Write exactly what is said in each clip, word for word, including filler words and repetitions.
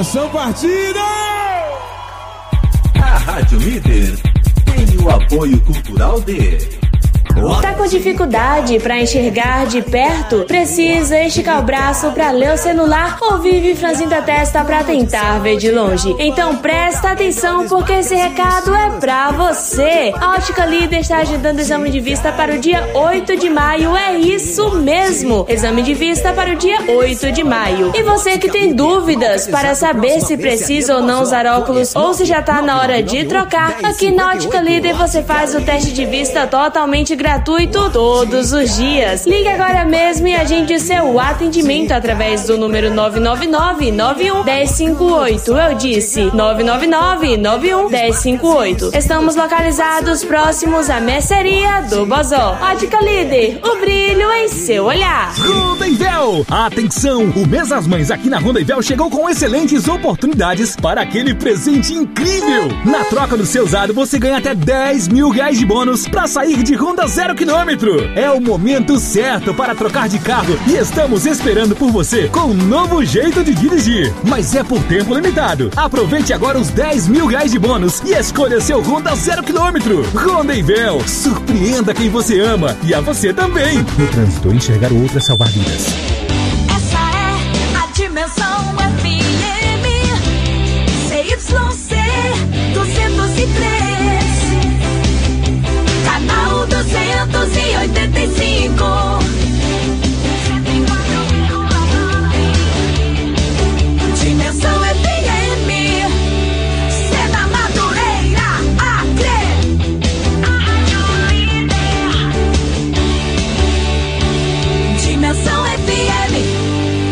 Atenção, partida! A Rádio Líder tem o apoio cultural de... Tá com dificuldade para enxergar de perto? Precisa esticar o braço para ler o celular ou vive franzindo a testa para tentar ver de longe? Então presta atenção porque esse recado é pra você. A Ótica Líder está agendando o exame de vista para o dia oito de maio. É isso mesmo, exame de vista para o dia oito de maio. E você que tem dúvidas para saber se precisa ou não usar óculos ou se já tá na hora de trocar, aqui na Ótica Líder você faz o teste de vista totalmente gratuito todos os dias. Ligue agora mesmo e agende seu atendimento através do número nove nove nove, nove um, um zero cinco oito. Eu disse nove nove nove, nove um, um zero cinco oito. Estamos localizados próximos à mercearia do Bozó. Ótica Líder, o brilho em seu olhar. Ronda-Invel! Atenção! O mês das mães aqui na Ronda-Invel chegou com excelentes oportunidades para aquele presente incrível. Na troca do seu usado, você ganha até dez mil reais de bônus para sair de Honda zero quilômetro. É o momento certo para trocar de carro e estamos esperando por você com um novo jeito de dirigir. Mas é por tempo limitado. Aproveite agora os dez mil reais de bônus e escolha seu Honda zero quilômetro. Ronda-Invel, surpreenda quem você ama e a você também. No trânsito, enxergar o outro é salvar vidas. Essa é a Dimensão F M C Y C duzentos e três. Canal duzentos e oitenta e cinco. Dimensão F M. Cena Madureira, Acre. Dimensão F M.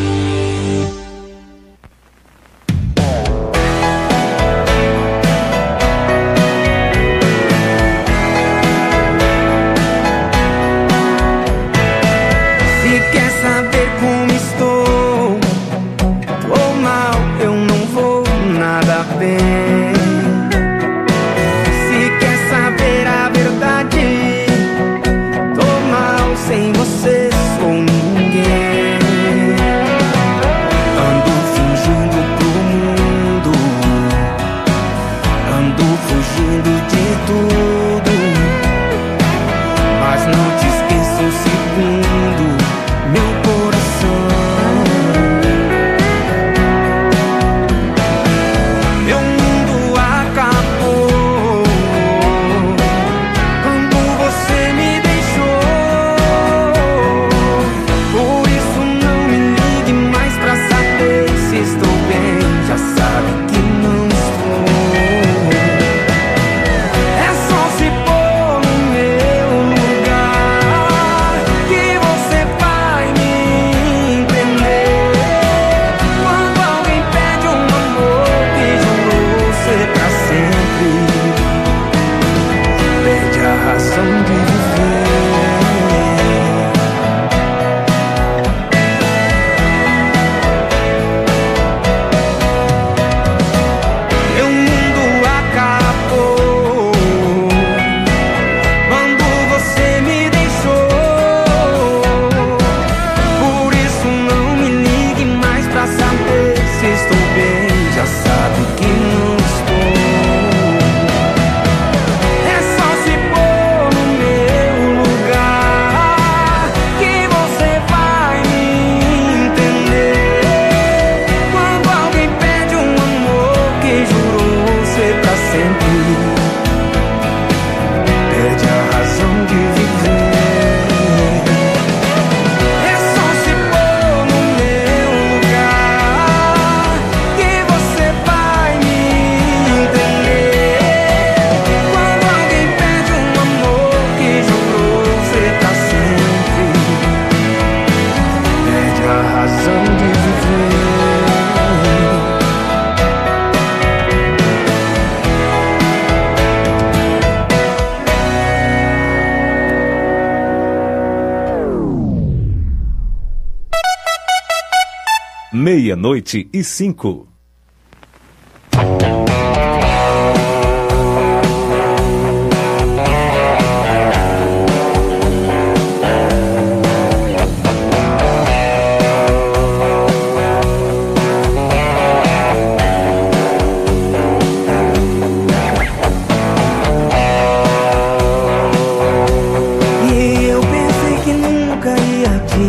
Meia-noite e cinco.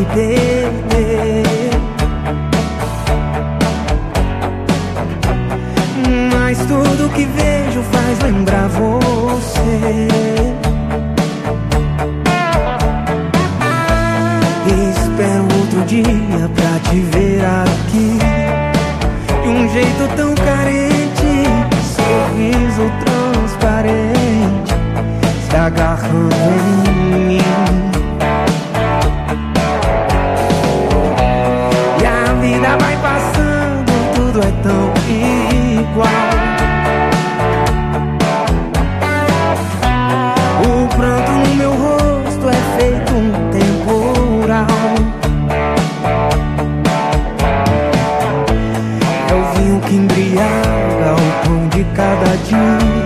perder. Mas tudo que vejo faz lembrar você. Espero outro dia pra te ver aqui, de um jeito tão carente, sorriso transparente, se agarrando em mim. E a vida vai passando, tudo é tão igual. O pranto no meu rosto é feito um temporal. É o vinho que embriaga o pão de cada dia.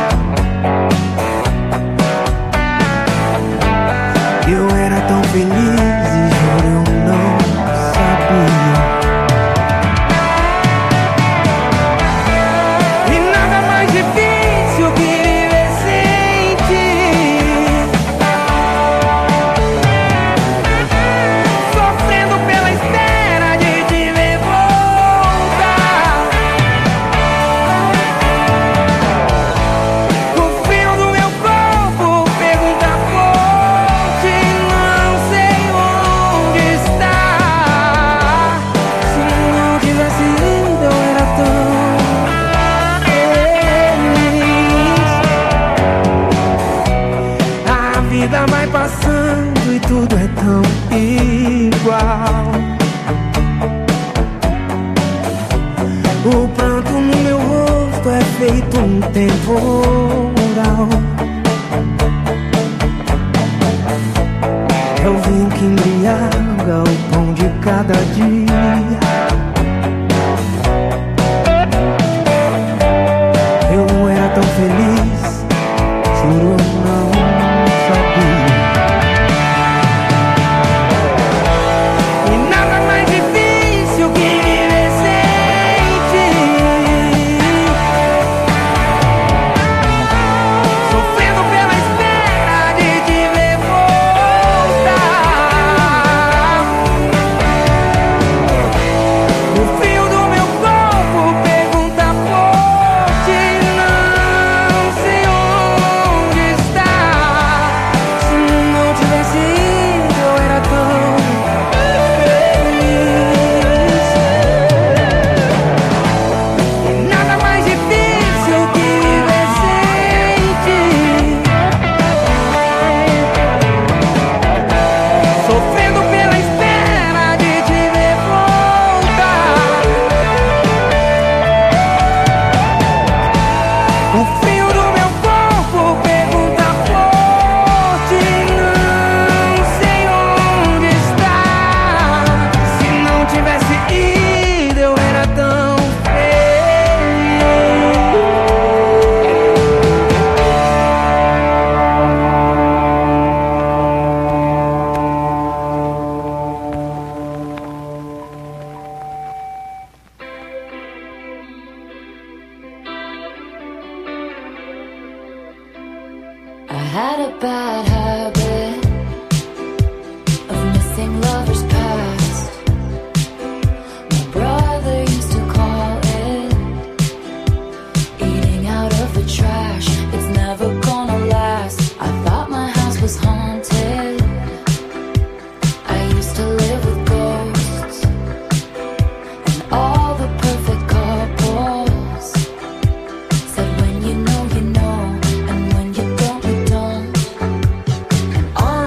Eu era tão feliz e juro eu não sabia. E nada mais difícil que viver sem ti, sofrendo pela espera de te ver voltar. O frio do meu corpo pergunta forte, não sei onde está. Se não tivesse ido eu era tão feliz. A vida vai passando e tudo é tão igual. O pranto no meu rosto é feito um temporal. É o vinho que embriaga o pão de cada dia. Eu era tão feliz, juro eu não sabia. E nada mais difícil que viver sem ti, sofrendo pela espera de te ver voltar. O frio do meu corpo pergunta forte, não sei onde está. Se não tivesse ido eu era tão feliz. E nada mais difícil que viver sem ti, sofrendo pela espera de te ver voltar. O frio do meu corpo pergunta forte, não sei onde está. Se não tivesse ido eu era tão I had a bad habit of missing lovers past. My brother used to call it eating out of the trash. It's never gonna last. I thought my house was haunted. I used to live with ghosts and all the perfect couples said when you know you know, and when you don't you don't. And all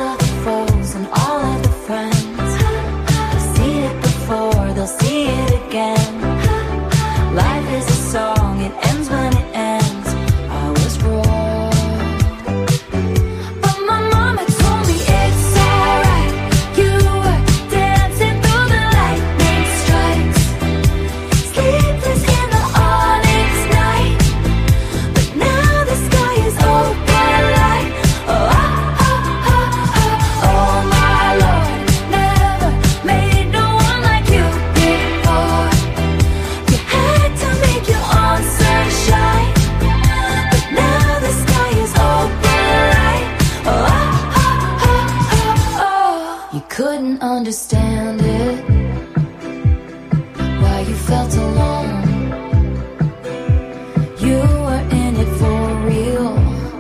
didn't understand it, why you felt alone. You were in it for real.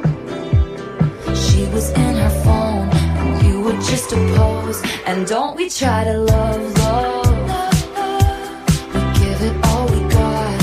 She was in her phone, and you were just a pose. And don't we try to love, love. We give it all we got.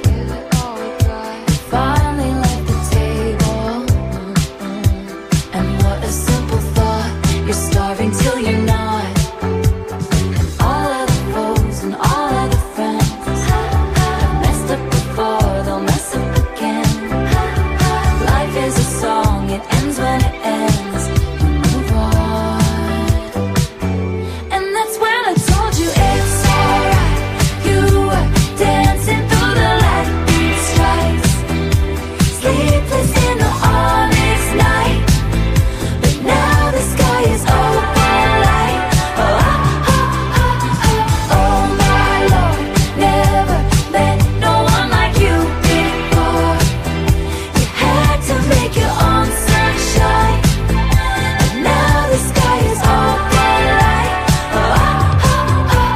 Finally left the table. And what a simple thought. You're starving till you're not. And all of the foes and all of the friends have messed up before, they'll mess up again. Life is a song, it ends when it ends. You move on. And that's when I told you it's alright. You were dancing through the lightning strikes, sleepless in the onyx night. But now the sky is open light. Oh, oh, oh, oh, oh my Lord, never met no one like you before. You had to make your own sunshine, and now the sky is open light. Oh, oh, oh, oh,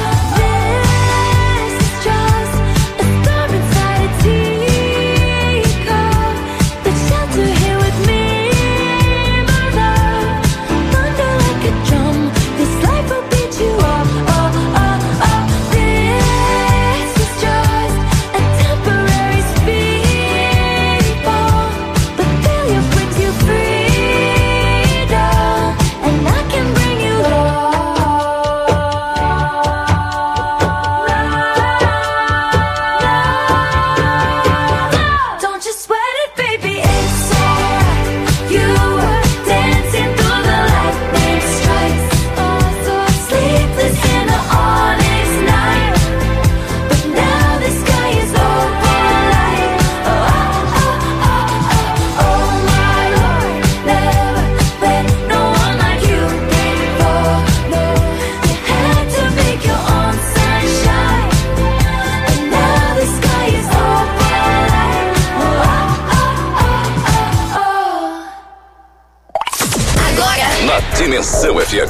this is just a storm inside a teacup. The shelter here with me, my love. Thunder like a drum, this life will beat you up. Oh, oh, oh, this is just a temporary speedball, but failure brings you freedom, and I can bring you love. Don't you sweat it, baby, it's alright. You were dancing through the lightning strikes, sleepless in the onyx night. But now the sky is open light. Oh, oh, oh, oh, oh my Lord, never met no one like you before. No, you had to make your own sunshine, and now the sky is open light. Oh, oh, oh, oh, oh. Agora, Na Dimensão F M.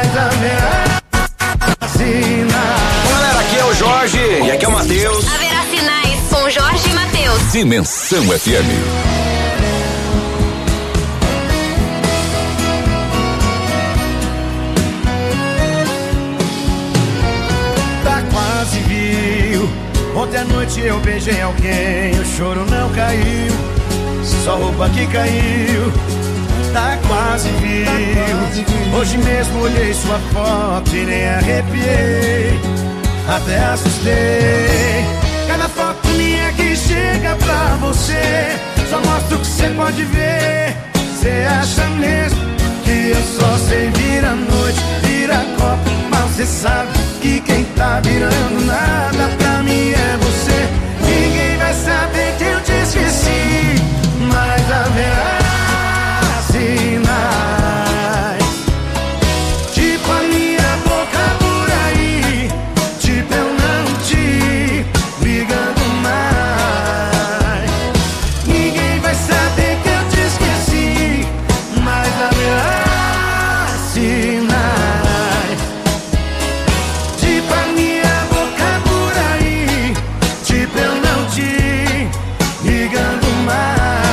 Galera, aqui é o Jorge e aqui é o Matheus. Haverá sinais com Jorge e Matheus. Dimensão F M. Tá quase viu. Ontem à noite eu beijei alguém, o choro não caiu, só roupa que caiu. Tá quase viu. Hoje mesmo olhei sua foto e nem arrepiei, até assustei. Cada foto minha que chega pra você só mostra o que você pode ver. Você acha mesmo que eu só sei virar noite, virar copo, mas você sabe que quem tá virando nada pra mim é você. Ninguém vai saber que eu te esqueci, mas haverá sinais, tipo a minha boca por aí, tipo eu não te ligando mais. Ninguém vai saber que eu te esqueci, mas haverá sinais, tipo a minha boca por aí, tipo eu não te ligando mais.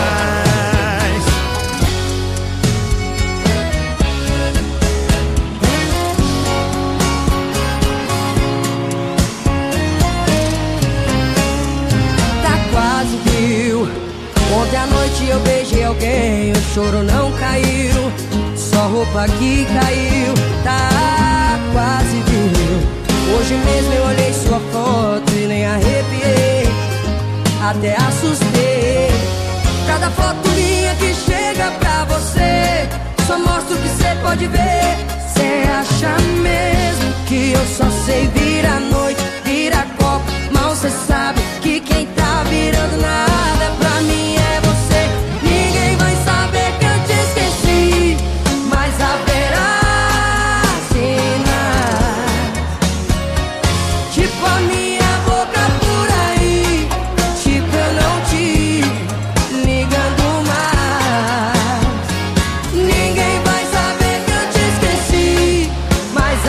Tá quase viu. Ontem à noite eu beijei alguém, o choro não caiu, só roupa que caiu. Tá quase viu. Hoje mesmo eu olhei sua foto e nem arrepiei, até assustei. Cada foto minha que chega pra você só mostra o que você pode ver. Cê acha mesmo que eu só sei virar noite, virar copo, mal cê sabe que quem tá virando nada pra mim é você. Ninguém vai saber que eu te esqueci, mas haverá sinais, tipo a minha boca por aí, tipo eu não te ligando mais. Ninguém vai saber que eu te esqueci, mas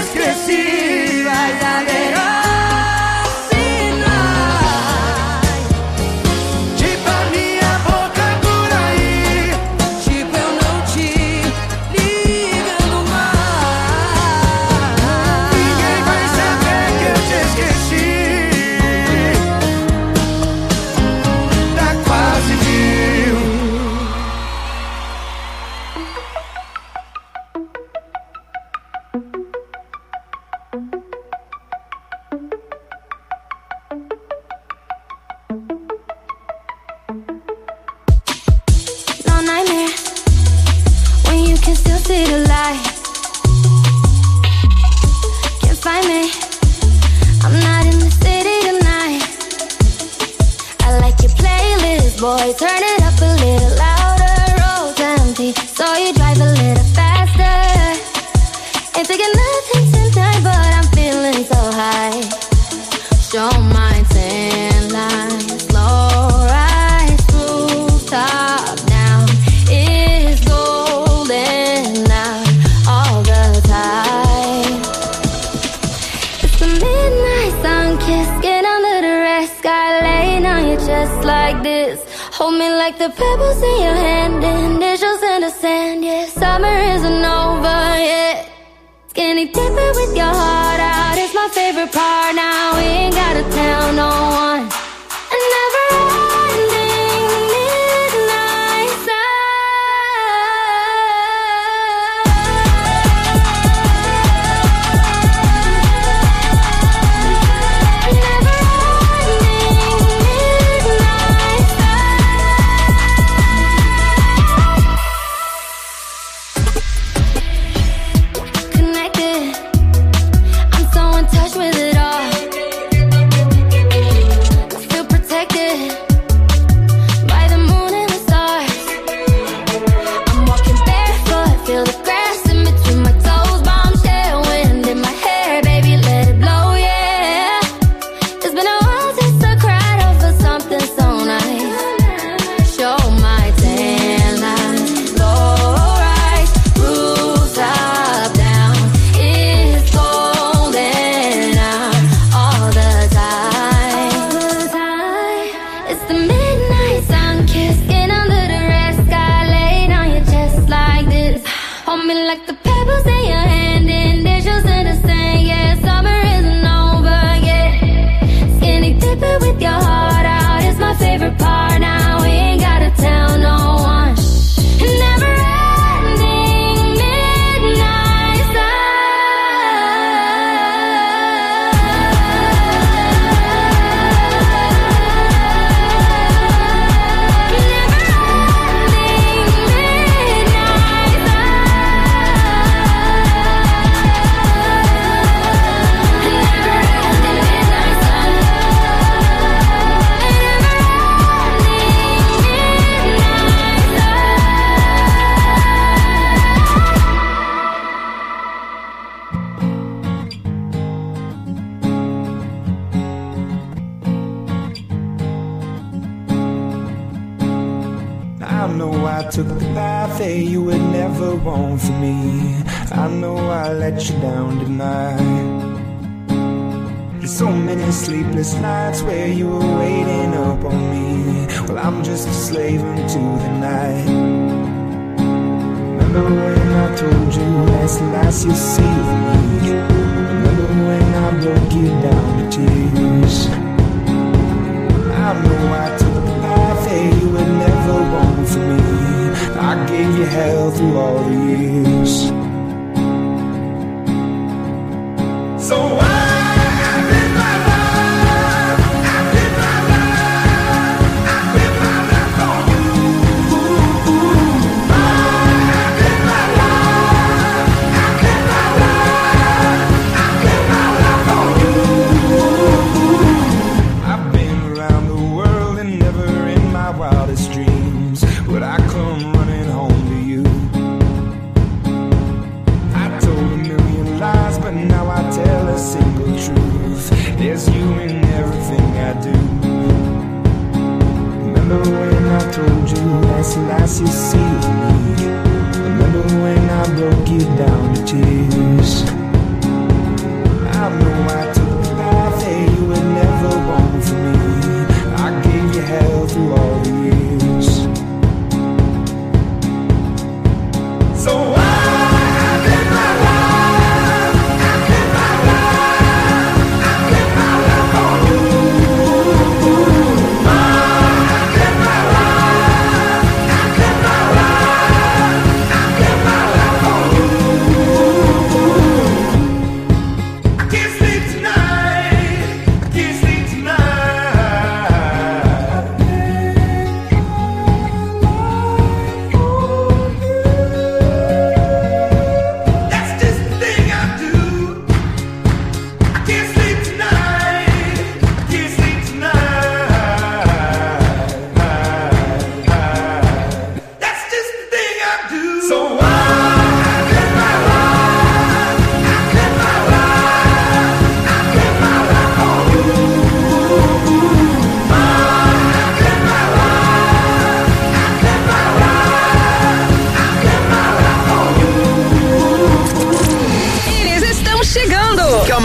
esqueci. Vai haver sinais, Tipo a minha boca por aí. tipo eu não te ligando mais. Ninguém vai saber que eu te esqueci. Tá quase viu. No nightmare when you can still see the light. Can't find me, I'm not in the city tonight. I like your playlist, boy, turn it up a little louder. Road's empty, so you drive a little faster. Ain't taking nothing tonight, but I'm feeling so high. Show my tan lines, low rise, rooftop down. It's golden out all the time. It's the midnight sun kiss, get under the red sky, laying on your chest like this. Hold me like the pebbles in your hand, initials in the sand. Yeah, summer isn't over yet. Skinny dipping with your heart out is my favorite part. Now we ain't gotta tell no one. A never-ending midnight sun. A never-ending midnight sun. Connected, I'm so in touch with it all. Feel protected by the moon and the stars. I'm walking barefoot, feel the grass in between my toes. Bombshell wind in my hair, baby, let it blow, yeah. It's been a while since I cried over something so nice. Show my tan lines, low rise, rooftop down. It's golden out all the time. It's the midnight sun kiss, get under the red sky, laid on your chest like this. Hold me like the pebbles in your hand, initials in the sand. Yeah, summer isn't over yet. Skinny dipping with your heart out is my favorite part. Now we ain't gotta tell no one. Never-ending midnight I know I took the path that you would never want for me. I know I let you down tonight. There's so many sleepless nights where you were waiting up on me. Well, I'm just a slave unto the night. Remember when I told you last last you'll see with me? Remember when I broke you down to tears? I know I took the path that you would never want for me. I gave you hell through all the years. So I live my life, I live my life, I live my life on you. I live my life, I live my life, I live my life on you. I've been around the world and never in my wildest dreams would I come running home to you. I told a million lies, but now I tell a secret.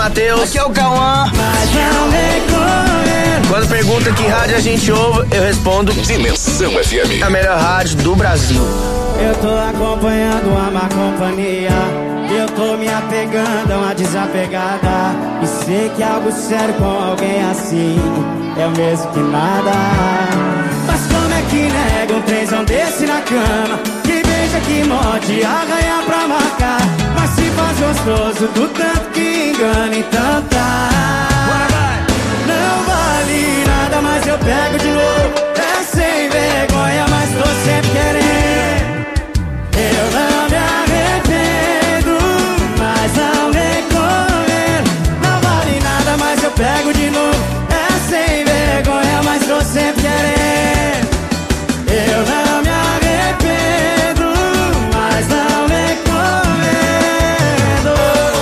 Matheus. Aqui é o Cauã. Mas não recorrer. Quando pergunta que rádio a gente ouve, eu respondo Dimensão F M. a melhor rádio do Brasil. Eu tô acompanhando a má companhia. Eu tô me apegando a uma desapegada. E sei que algo sério com alguém assim é o mesmo que nada. Mas como é que nega um trenzão desse na cama? Que beija, que morde, arranha pra marcar. Mas se faz gostoso do tanto que engana, então tá. Não vale nada, mas eu pego de novo. É sem vergonha, mas tô sempre querendo. Eu não me arrependo, mas não recomendo. Não vale nada, mas eu pego de novo. É sem vergonha, mas tô sempre querendo. Eu não me arrependo, mas não recomendo.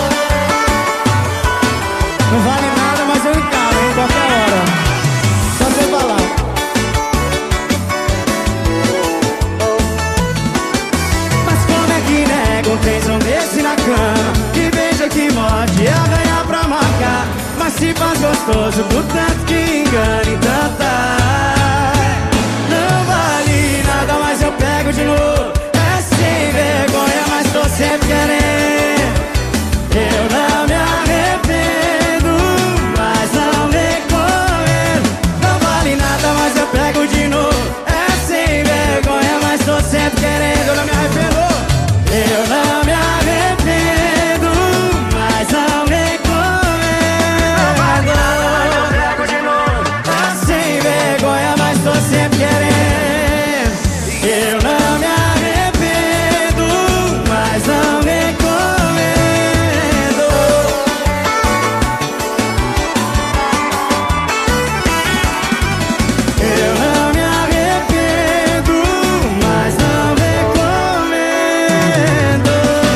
Não vale nada, mas eu encaro em qualquer hora. Só você falar. Mas como é que nega um trenzão desse na cama? Que beija, que morde, arranha pra marcar. Mas se faz gostoso do tanto que engana, então tá. Não vale nada, mas eu pego de novo. É sem vergonha, mas tô sempre querendo. Eu não me arrependo, mas não recomendo. Não vale nada, mas eu pego de novo. É sem vergonha, mas tô sempre querendo. Eu não me arrependo. Eu não me arrependo, mas não recomendo. Não vale nada, mas eu pego de novo. É sem vergonha, mas tô sempre querendo. Eu não me arrependo, mas não recomendo. Eu não me arrependo, mas não recomendo.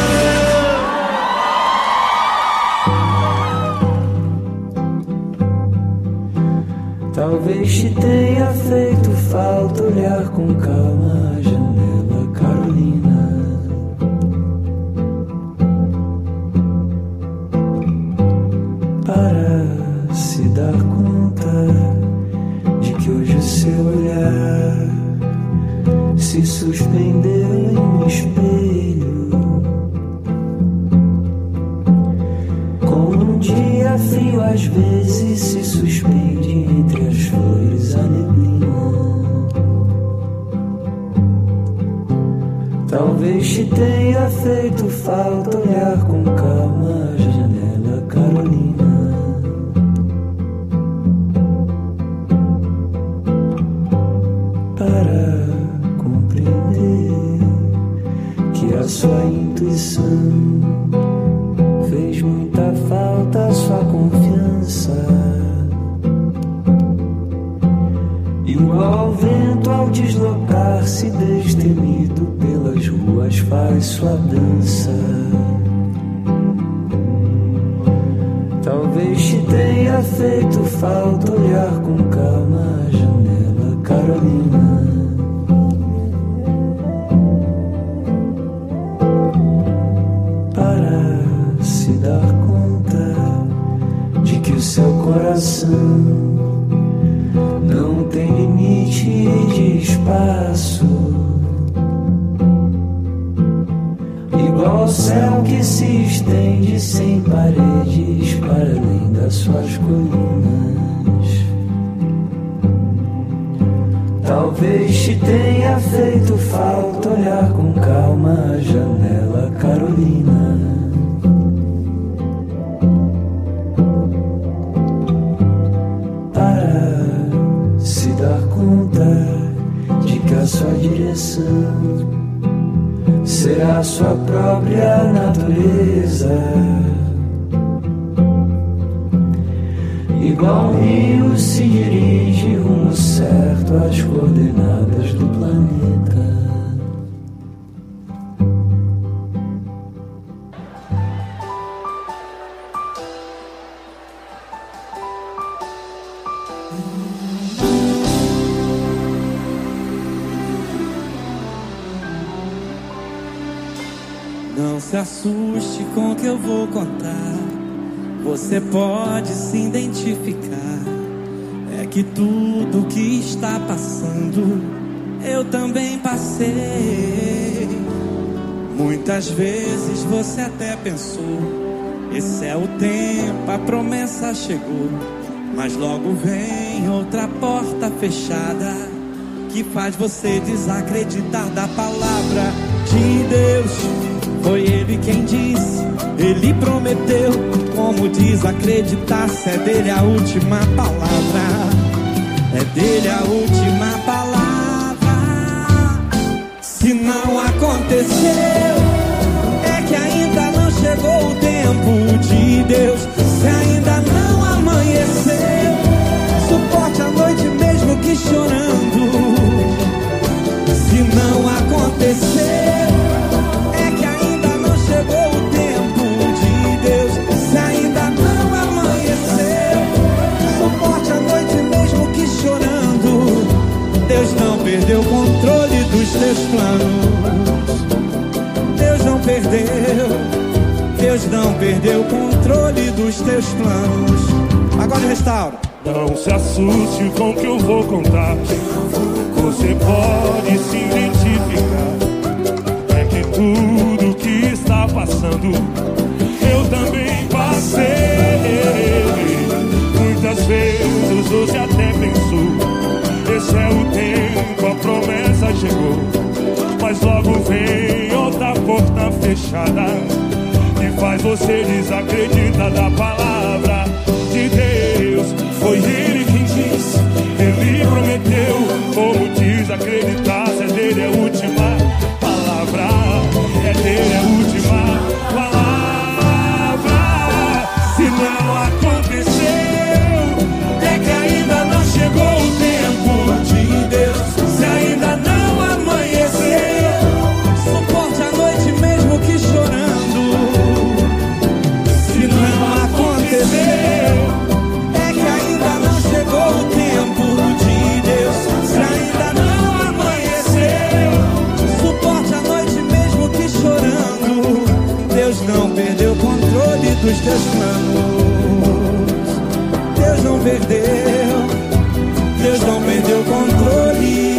Talvez te tenha feito falta olhar com calma a janela, Carolina. Para se dar conta de que hoje o seu olhar se suspendeu em um espelho. Como um dia frio às vezes se suspende entre as flores a neblina. Talvez te tenha feito falta olhar com calma a janela, Carolina. Para compreender que a sua intuição fez muita falta, a sua confiança. Igual ao vento ao deslocar-se destemido pelas ruas faz sua dança. Talvez te tenha feito falta olhar com calma a janela, Carolina. Para se dar conta de que o seu coração não tem limite de espaço. Igual ao céu que se estende sem paredes para além das suas colinas. Talvez te tenha feito falta olhar com calma a janela, Carolina. Para se dar conta de que a sua direção será a sua própria natureza. Igual um rio se dirige rumo certo às coordenadas do planeta. Não se assuste com o que eu vou contar. Você pode se identificar. É que tudo que está passando eu também passei. Muitas vezes você até pensou: esse é o tempo, a promessa chegou. Mas logo vem outra porta fechada que faz você desacreditar da palavra de Deus. Foi Ele quem disse, Ele prometeu. Como desacreditar se é dele a última palavra? É dele a última palavra. Se não aconteceu, é que ainda não chegou o tempo de Deus. Se ainda não amanheceu, suporte a noite mesmo que chorando. Se não aconteceu, é que ainda não chegou o tempo de Deus. Se ainda não amanheceu, suporte a noite mesmo que chorando. Deus não perdeu o controle dos teus planos. Deus não perdeu. Deus não perdeu o controle dos teus planos. Agora restaura. Não se assuste com o que eu vou contar. Você pode se identificar. É que tudo que está passando eu também passei. Muitas vezes você até pensou: esse é o tempo, a promessa chegou. Mas logo vem outra porta fechada que faz você desacreditar da palavra de Deus. Foi Ele quem disse, Ele prometeu. Como desacreditar se é dele a última palavra? É dele a última palavra. Se não aconteceu, é que ainda não chegou o tempo de Deus. Se ainda não amanheceu, suporte a noite mesmo que chorando. Se não aconteceu, é que ainda não chegou o tempo de Deus. Se ainda não amanheceu, suporte a noite mesmo que chorando. Deus não perdeu o controle dos teus planos. Deus não perdeu. Deus não perdeu o controle.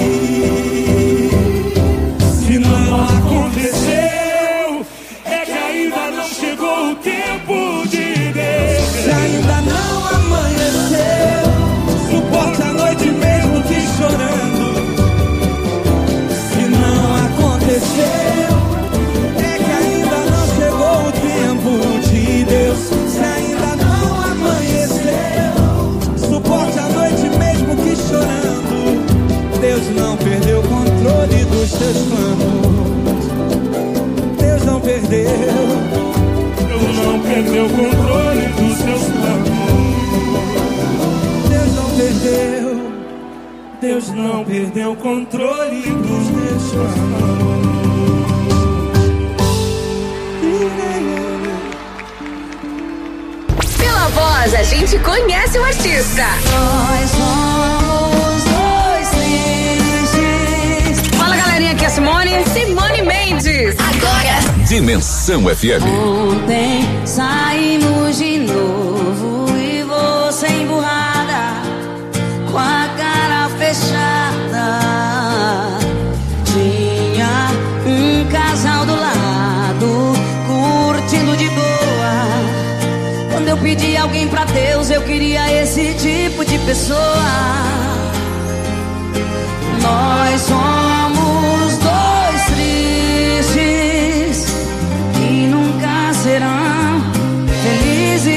Se não aconteceu, é que ainda não chegou o tempo de Deus. Se ainda não amanheceu, suporte a noite mesmo que chorando. Se não aconteceu, é que ainda não chegou o tempo de Deus. Se ainda não amanheceu, suporte a noite mesmo que chorando. Deus não perdeu o controle dos teus planos. Deus não perdeu. Deus não perdeu o controle dos teus planos. Deus não perdeu. Deus não perdeu o controle dos teus planos. Pela voz, a gente conhece o artista. Nós somos dois tristes. Fala, galerinha, aqui é a Simone. Simone Mendes. Agora, Dimensão F M. Ontem saímos de novo e você emburrada, com a cara fechada. Tinha um casal do lado, curtindo de boa. Quando eu pedi alguém pra Deus, eu queria esse tipo de pessoa. Nós somos dois tristes que nunca serão felizes.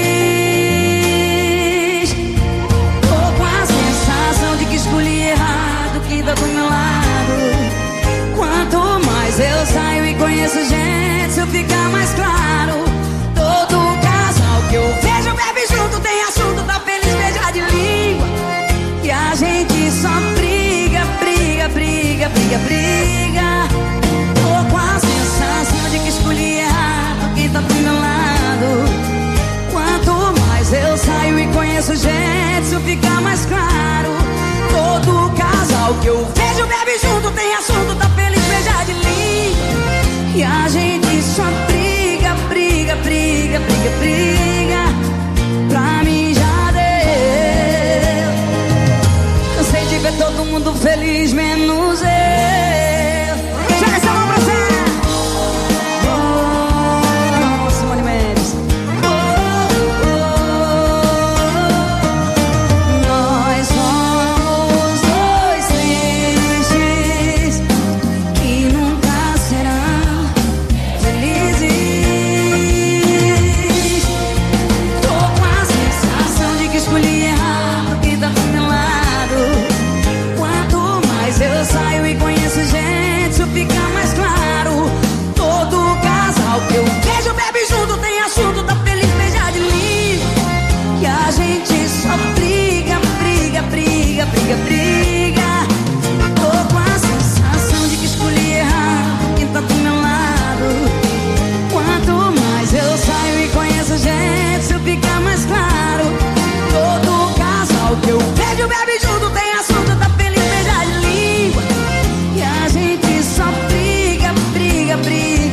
Tô com a sensação de que escolhi errado quem tá do meu lado. Quanto mais eu saio e conheço gente, isso fica mais claro. Todo casal que eu vejo bebe junto, tem assunto, tá feliz, beija de língua. E a gente só briga, briga, briga, briga, briga. Tô com a sensação de que escolhi errado quem tá do meu lado. Quanto mais eu saio e conheço gente, isso fica mais claro. Todo casal que eu vejo bebe junto, tem assunto, tá feliz, beija de língua. E a gente só briga, briga, briga, briga, briga.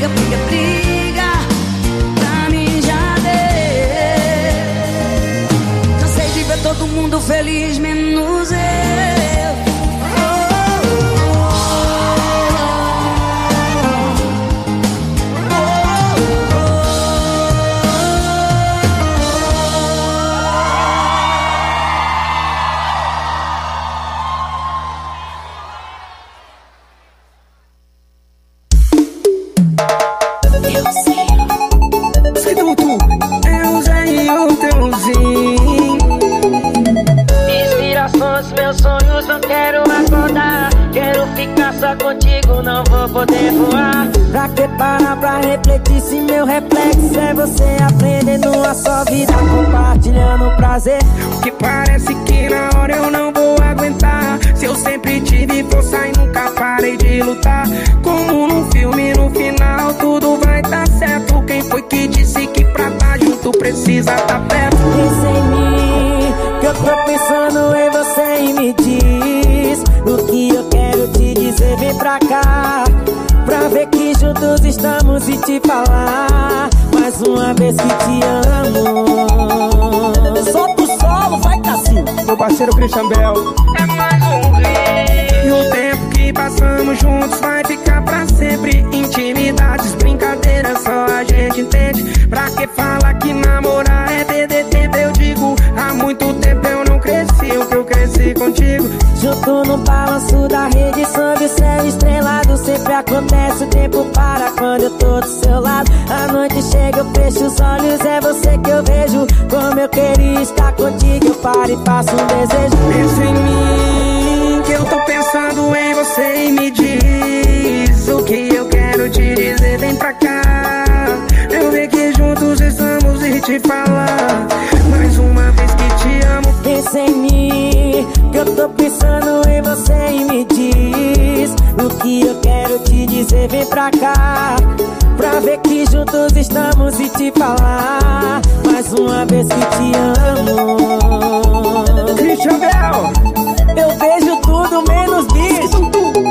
briga, briga, briga. Pra mim já deu. Cansei de ver todo mundo feliz, menos eu. Contigo não vou poder voar. Pra que parar pra refletir se meu reflexo é você aprendendo a sua vida, compartilhando prazer? Que parece que na hora eu não vou aguentar. Se eu sempre tive força e nunca parei de lutar. Como num filme, no final tudo vai dar certo. Quem foi que disse que pra tá junto precisa tá perto? Pensa em mim, que eu tô pensando em você e me diz o que eu quero te dizer, vem pra cá, pra ver que juntos estamos e te falar mais uma vez que te amo. Solta o solo, vai Cassinho. Meu parceiro Christian Bell. É mais um vídeo. E o tempo que passamos juntos vai ficar pra sempre. Intimidades, brincadeiras, só a gente entende. Pra que fala que namorar é perder tempo? Eu digo, há muito tempo eu não cresci o que eu cresci contigo. Junto no balanço da rede, sob o céu estrelado. Sempre acontece, o tempo para quando eu tô do seu lado. A noite chega, eu fecho os olhos, é você que eu vejo. Como eu queria estar contigo, eu paro e faço um desejo. Pensa em mim, que eu tô pensando em você e me diz o que eu quero te dizer, vem pra cá. Eu ver que juntos estamos e te falar mais uma vez que te amo. Pensa em mim, que eu tô pensando em você e me diz o que eu quero te dizer, vem pra cá, pra ver que juntos estamos e te falar mais uma vez que te amo. Christian Bell. Eu vejo tudo menos bicho.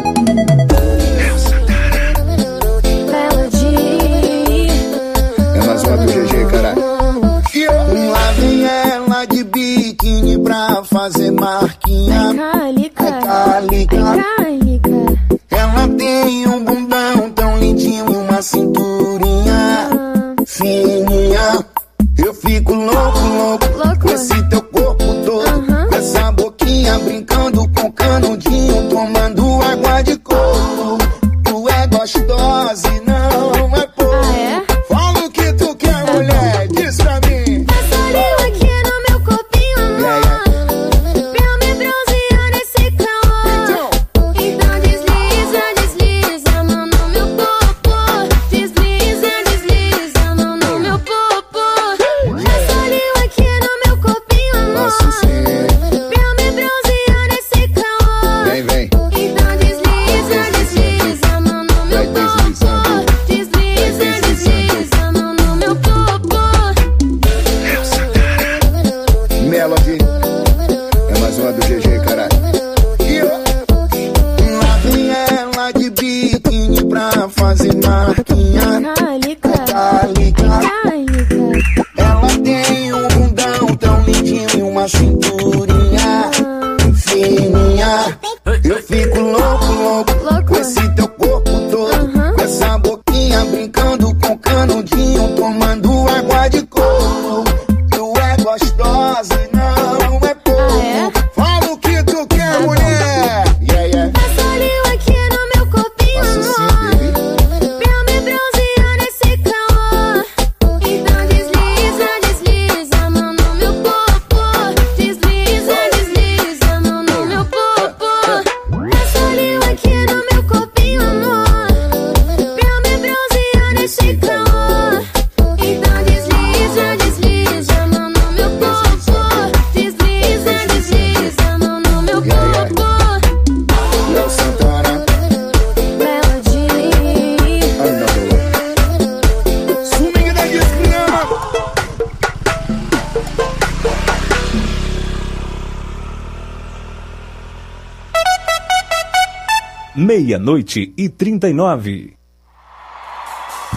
É mais uma do G G, caralho. Lá vem ela de biquíni pra fazer marquinha. Calica, Calica. Ela tem um bundão tão lindinho e uma cinturinha fininha. Eu fico louco, louco, louco com esse teu corpo todo, com essa boquinha brincando com canudinho, tomando água de coco. Tu é gostosa e não é pouco. Ah, é? Fala o que tu quer, mulher, diz pra mim. Passa ali aqui no meu corpinho, amor, pra eu me bronzear nesse calor. Então desliza, desliza a mão no meu popô. Desliza, desliza a mão no meu popô. Passa ali aqui no meu corpinho, amor, Nossa, sim. pra eu me bronzear nesse calor. Vem, vem. Então desliza, desliza a mão no meu Vai deslizando. popô. Desliza, desliza a mão no meu popô. Melody. É mais uma do G G, caralho. Lá vem ela de biquíni pra fazer marquinha. Calica, Calica. calica. Ela tem um bundão tão lindinho e uma cinturinha fininha. Eu fico louco, louco, Louco. com esse teu corpo todo, com essa boquinha brincando com canudinho, tomando água de coco. Tu é gostosa e não é pouco. Ah, é? Fala o que tu quer, mulher. Yeah, yeah. Passa ali aqui no meu corpinho, Nossa, sim, amor, baby. pra eu me bronzear nesse calor. Então desliza, desliza a mão no meu popô. Desliza, desliza a mão no meu popô. Passa ali aqui no meu corpinho, amor, pra eu me bronzear nesse calor. Então desliza, desliza a mão no meu popô. Desliza, desliza a mão no meu popô. Léo Santana. Melody. Another one. Swing da desgrama. Meia-noite e trinta e nove.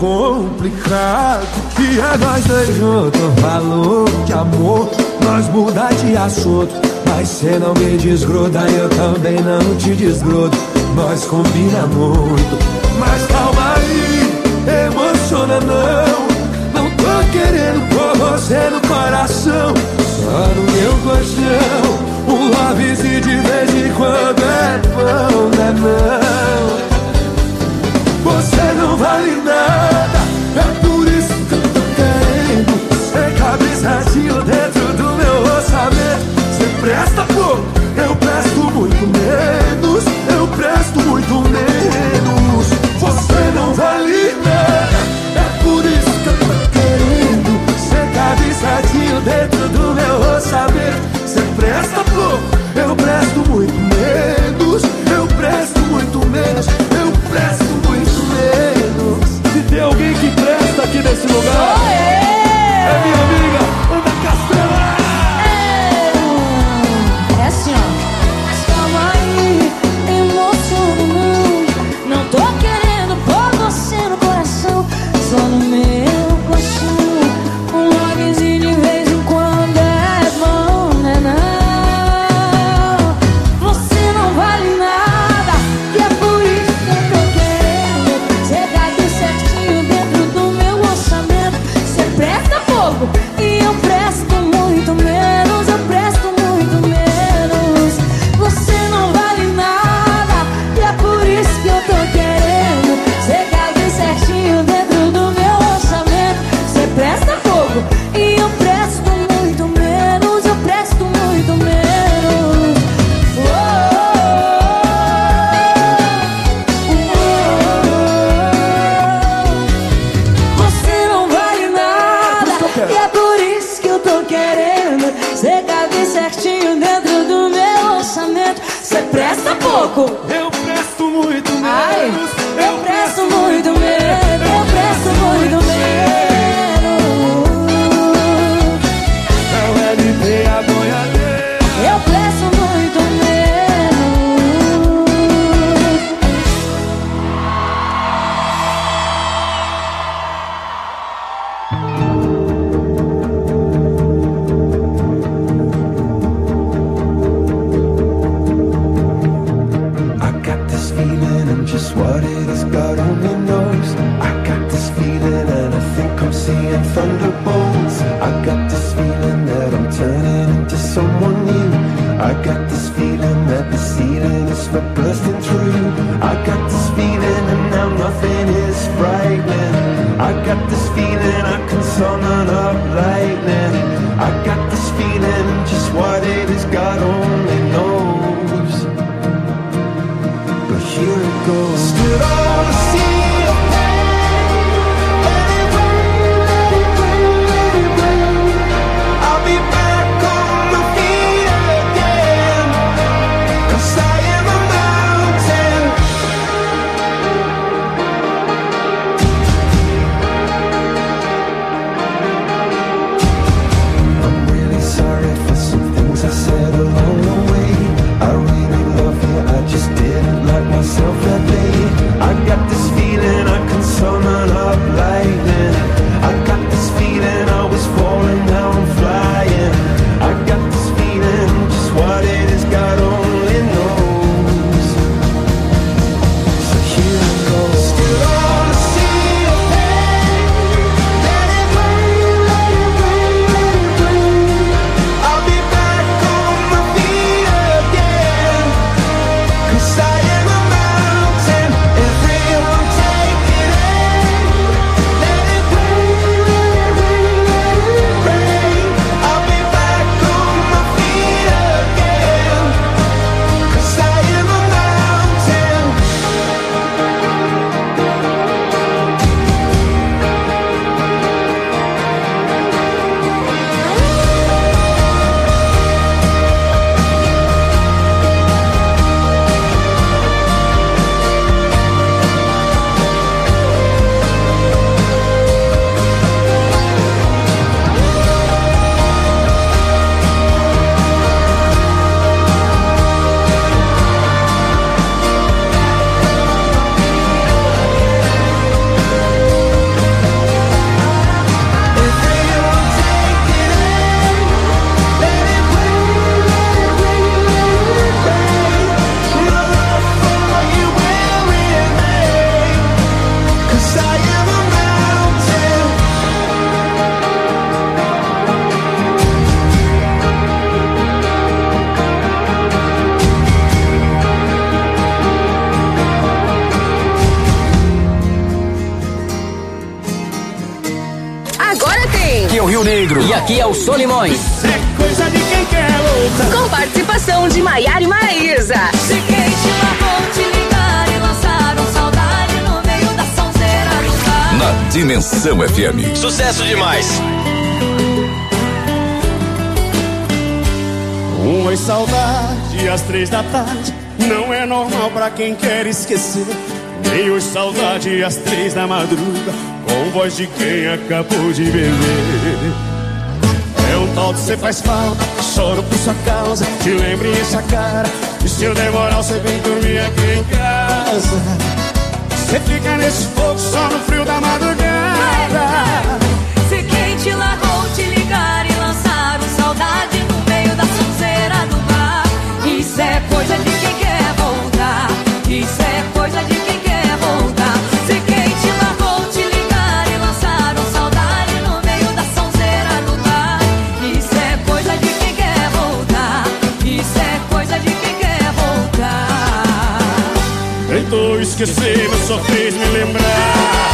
complicado que é nós dois juntos. Falou de amor, nós muda de assunto, mas cê não me desgruda, eu também não te desgrudo. Nós combina muito, mas calma aí, emociona não. Não tô querendo pôr você no coração, só no meu colchão. Um lovezinho de vez em quando é bom, não é não. Você não vale nada, é por isso que eu tô querendo. Você cabe certinho dentro do meu orçamento. Você presta pouco, eu presto muito menos. Eu presto muito menos. Você não vale nada, é por isso que eu tô querendo. Você cabe certinho dentro do meu orçamento. Você presta pouco, eu presto muito menos. Eu presto muito menos. Eu presto muito menos. Se tem alguém que presta aqui nesse lugar, sou eu. É minha amiga Ana Castela. É assim, ó. Mas calma aí, emociono não. Não tô querendo pôr você no coração, só no meu colchão. Um lovezinho de vez em quando é bom, né não? Você não vale nada, e é por isso que eu tô querendo. Você cabe certinho dentro do meu orçamento. Você presta pouco e eu presto muito menos. Eu presto muito menos. Você não vale nada, e é por isso que eu tô querendo. Você cabe certinho dentro do meu orçamento. Você presta pouco e eu presto muito menos. Eu presto muito menos. Você não vale nada, e é por isso que eu tô querendo. Você cabe certinho dentro do meu orçamento. Você presta pouco, eu presto muito menos. ai, eu presto muito menos. Eu presto muito menos. Não é de ter a boiadeira. Eu presto muito menos. I got this feeling and just what it is, God only knows. I got this feeling and I think I'm seeing thunderbolts. I got this feeling that I'm turning into someone new. I got this feeling that the ceiling is for bursting through. I got this feeling and now nothing is frightening. I got this feeling I can summon up lightning. I got this feeling and just what it is, God only knows. But here it goes. Stood on the sea of pain. Let it rain, let it rain, let it rain. I'll be back on my feet again. 'Cause I am a mountain. Rio Negro. E aqui é o Solimões. Isso é coisa de quem quer luta. Com participação de Maiara e Maraísa. Se quem te marcou te ligar e lançaram saudade no meio da sonzeira do bar. Na Dimensão F M. Sucesso demais. Oi, saudade, às três da tarde. Não é normal pra quem quer esquecer. Nem hoje saudade, às três da madruga, com voz de quem acabou de beber. É um tal de cê faz falta, choro por sua causa, te lembro e enche a cara. E se eu demorar, cê vem dormir aqui em casa. Cê fica nesse fogo só no frio da madrugada. Se quem te largou te ligar e lançaram saudade no meio da sonzeira do bar. Isso é coisa de quem quer voltar. Isso é coisa de quem quer voltar. Se quem te largou te ligar e lançaram saudade no meio da sonzeira do bar. Isso é coisa de quem quer voltar. Isso é coisa de quem quer voltar. Tentou esquecer, mas só fez me lembrar.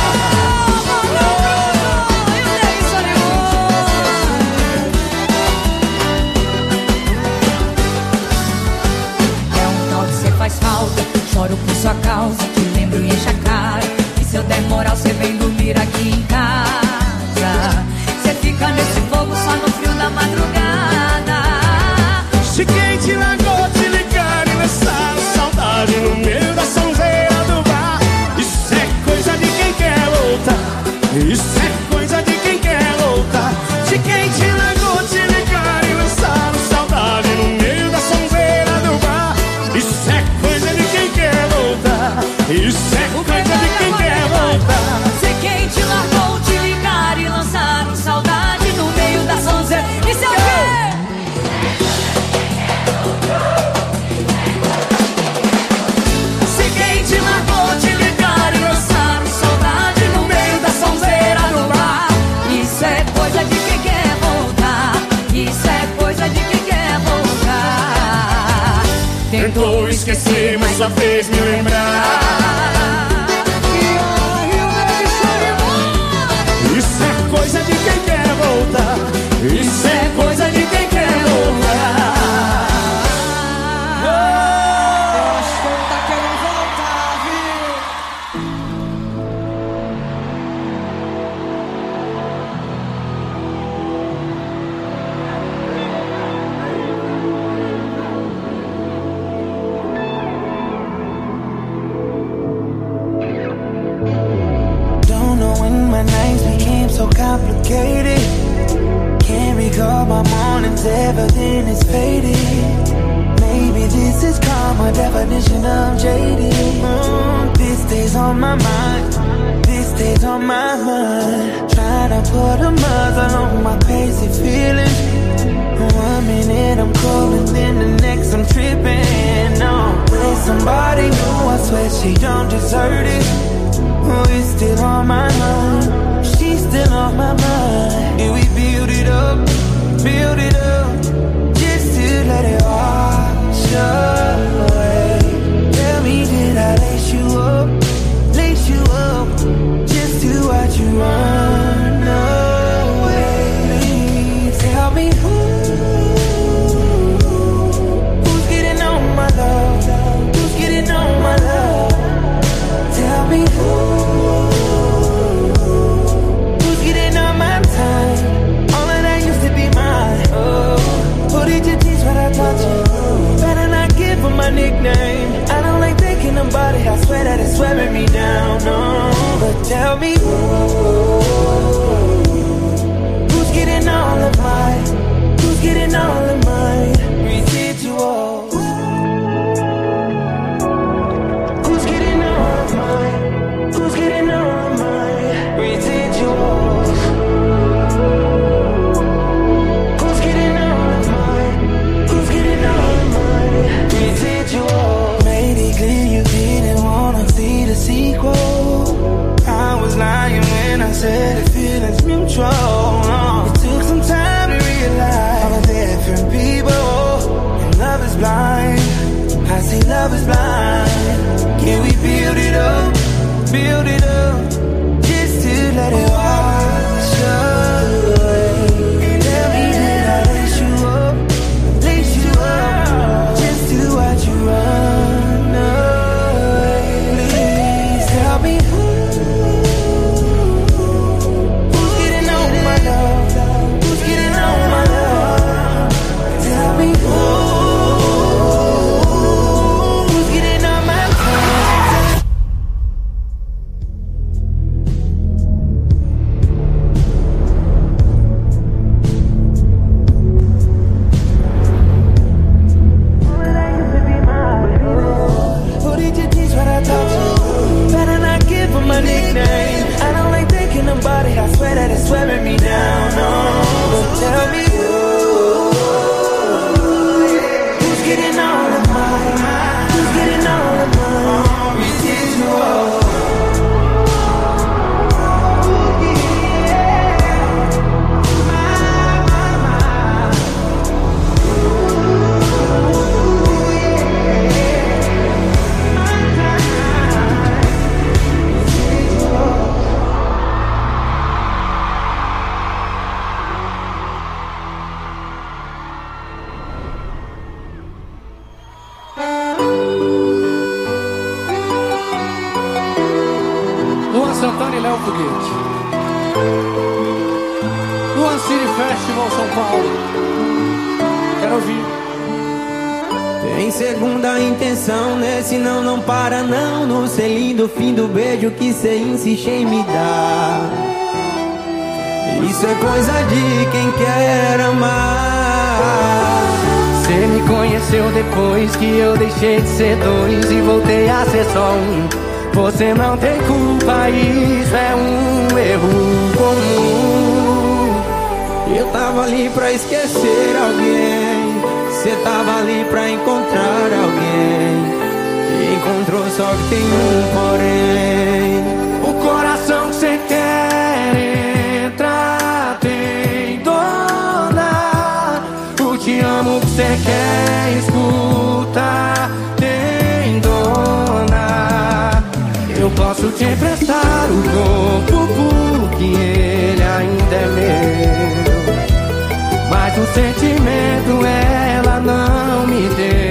Faz falta, choro por sua causa, te lembro e enche a cara. E se eu der moral, cê vem dormir aqui em casa. Cê fica nesse fogo só no frio da madrugada. Se quem te largou te ligar e lançar saudade no meio da sonzeira do bar. Isso é coisa de quem quer lutar. Isso é coisa de quem quer lutar. Se quem te largou te ligar e lançar saudade no meio da sonzeira do bar. Isso é coisa de quem quer voltar. Isso é coisa de quem quer voltar. Se quem te largou te ligar e lançaram saudade no meio da sonzeira. Isso é o quê? Se quem te largou te ligar e lançaram saudade no meio da sonzeira do bar. Isso é coisa de quem quer voltar. Isso é coisa de quem quer voltar. Tentou esquecer, mas só fez me lembrar. Isso é coisa de quem quer voltar. Isso é coisa de quem quer voltar. Eu acho que ele tá querendo voltar, viu? So complicated. Can't recall my mornings, everything is faded. Maybe this is karma, definition of jaded. Mm, this stays on my mind, this stays on my mind. Trying to put a muzzle on my crazy feelings. One minute I'm cold and then the next I'm tripping. No, with somebody new, I swear she don't deserve it. Oh, it's still on my mind. She's still on my mind. And we build it up, build it up, just to let it wash away. Tell me, did I lace you up, lace you up, just to watch you run away? Tell me who, who's getting on my love, who's getting on my love? Tell me who. All of that used to be mine. Oh, who did you teach what I taught you? Better not give her my nickname. I don't like thinking about it. I swear that it's wearing me down. No, but tell me who, who's getting all of mine? Who's getting all of mine? Residuals. Who's getting all of mine? Who's getting all of mine? Residuals. Sequel. I was lying when I said the feelings mutual. Uh, it took some time to realize all the different people. And love is blind. I say love is blind. Can we build it up, build it up, just to let it wash away? foguete. Luan City Festival São Paulo. Quero ouvir. Tem segunda intenção, nesse não, não para não. No selinho do fim do beijo que cê insiste em me dar. Isso é coisa de quem quer amar. Cê me conheceu depois que eu deixei de ser dois e voltei a ser só um. Você não tem culpa, isso é um erro comum. Eu tava ali pra esquecer alguém, cê tava ali pra encontrar alguém, e encontrou só que tem um porém. O coração que cê quer entrar tem dona. O te amo que cê quer escutar tem dona. Eu posso te emprestar o corpo porque ele ainda é meu, mas o sentimento ela não me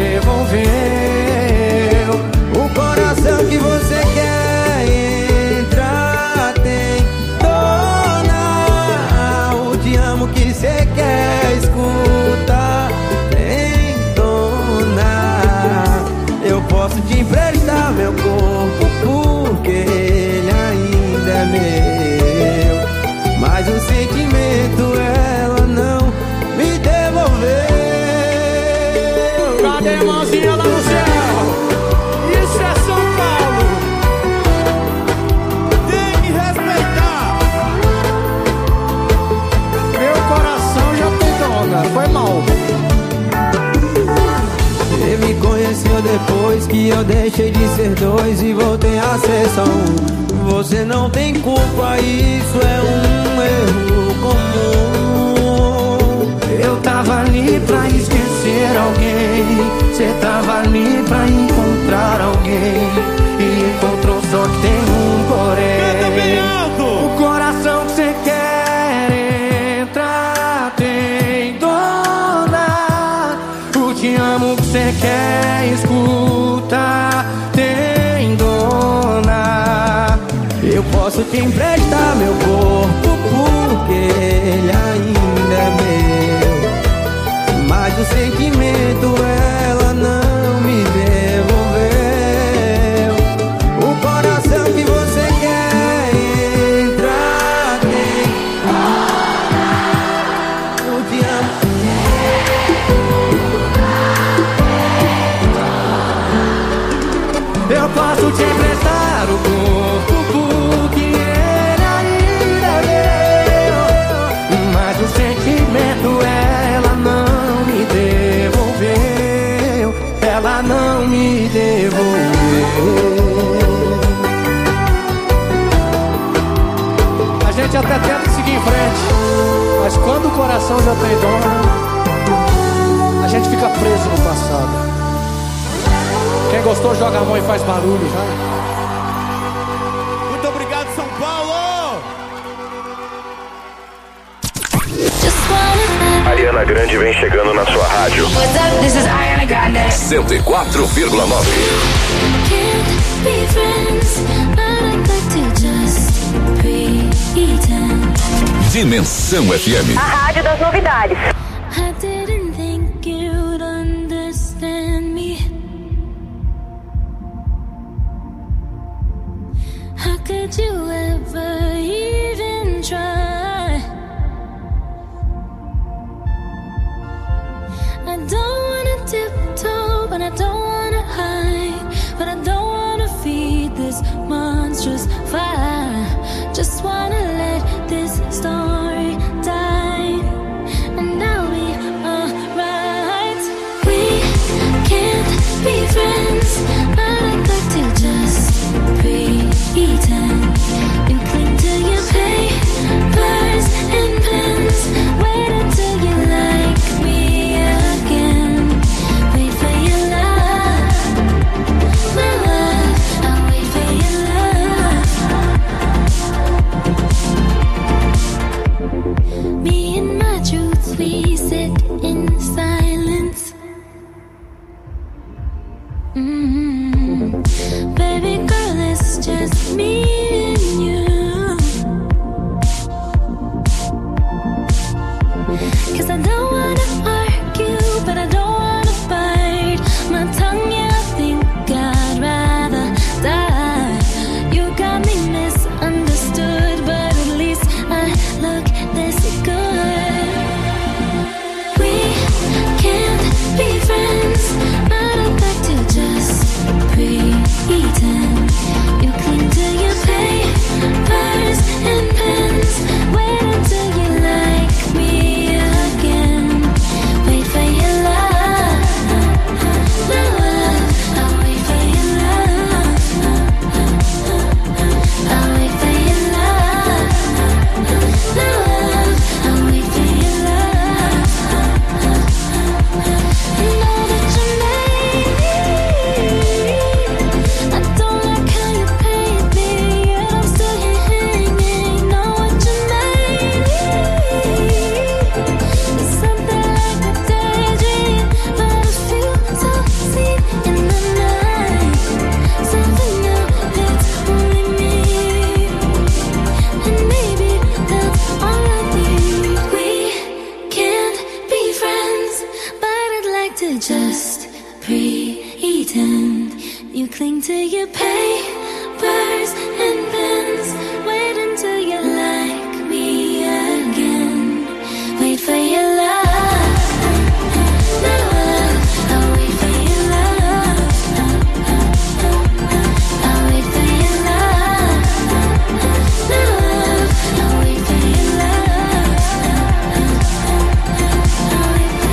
devolveu. O coração que você quer entrar tem dona. O te amo que você quer escutar tem dona. Eu posso te emprestar meu corpo porque ele ainda é meu, mas o sentimento ela não me devolveu. Cadê a mãozinha lá no céu? Isso é São Paulo. Tem que respeitar. Meu coração já tem dona. Foi mal. Você me conheceu depois que eu deixei de ser dois e voltei a ser só um. Você não tem culpa, isso é um erro comum. Eu tava ali pra esquecer alguém, cê tava ali pra encontrar alguém, e encontrou só que tem um porém. O coração que cê quer entrar tem dona. O te amo que cê quer escutar tem dona. Eu posso te emprestar meu corpo porque ele ainda é meu, mas o sentimento ela não me devolveu. O coração que você quer entrar tem eu te amo. Eu posso te emprestar o corpo porque ele ainda é meu, mas o sentimento ela não me devolveu. Ela não me devolveu. A gente até tenta seguir em frente, mas quando o coração já tem dona, a gente fica preso no passado. Quem gostou joga a mão e faz barulho, já. Muito obrigado, São Paulo! Ariana Grande vem chegando na sua rádio. What's up? This is Ariana Grande. cento e quatro vírgula nove. Can't be friends, but I'd like to just pretend. Dimensão F M. A rádio das novidades. I didn't think you'd understand me. How could you ever even try? I don't wanna tiptoe, but I don't wanna hide, but I don't wanna feed this monstrous fire. Just wanna let this story die, and I'll be alright. We can't be friends, but I'd like to just pretend. You cling to your papers and pens. Wait until you like me again. Wait for your love, my love. I'll wait for your love. Me and my truths, we sit in silence. Mm-hmm. Baby girl, it's just me and you. just pretend. You cling to your papers and pens. Wait until you like me again. Wait for your love. I'll wait for your love. I'll wait for your love. I'll wait for your love. I'll wait for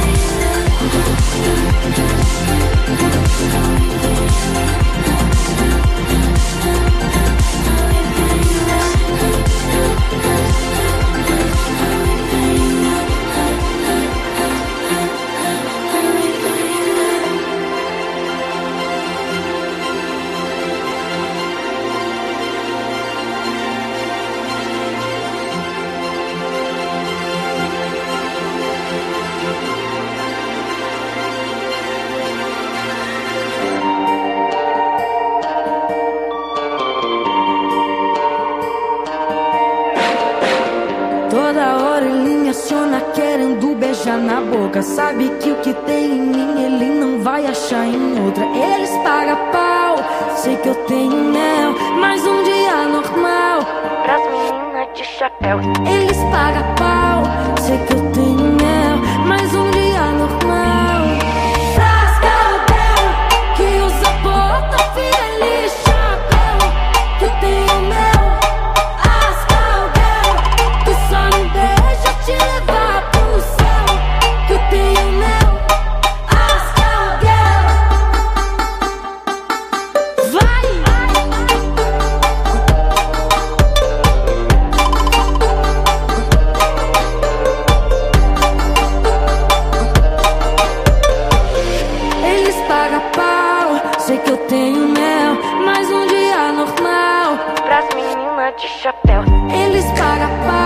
Toda hora ele me aciona querendo beijar na boca. Sabe que o que tem em mim ele não vai achar em outra. Eles pagam pau, sei que eu tenho mel, mas um dia normal pras meninas de chapéu. Eles pagam pau, sei que eu tenho mel, mas um dia normal pras Gaudel, que usa bota, feliz chapéu, que eu tenho mel. Te levar pro céu, que eu tenho mel, Ascarguel. Vai! Eles pagam pau, sei que eu tenho mel, mas um dia normal pras meninas de chapéu. Eles pagam pau.